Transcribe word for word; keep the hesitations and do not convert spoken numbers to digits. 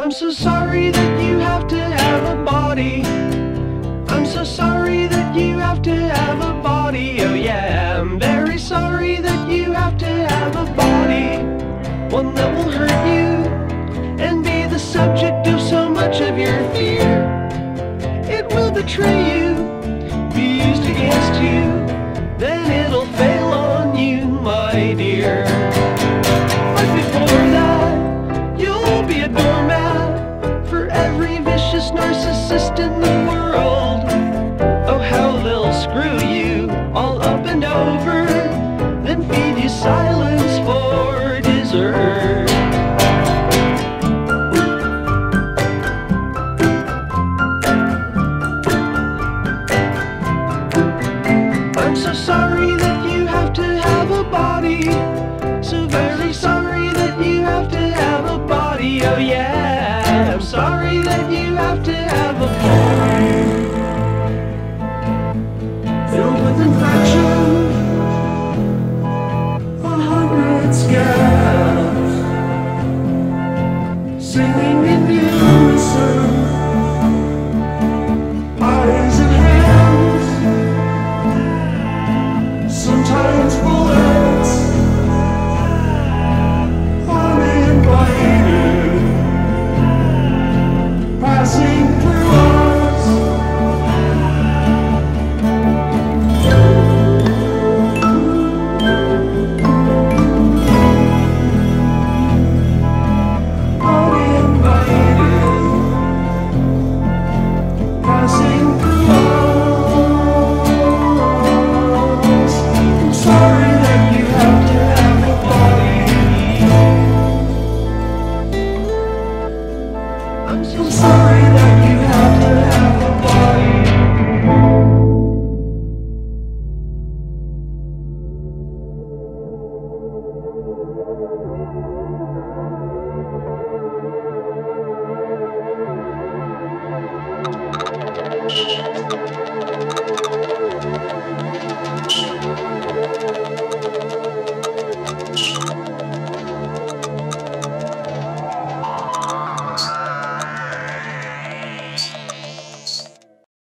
I'm so sorry that you have to have a body. I'm so sorry that you have to have a body. Oh yeah, I'm very sorry that you have to have a body. One that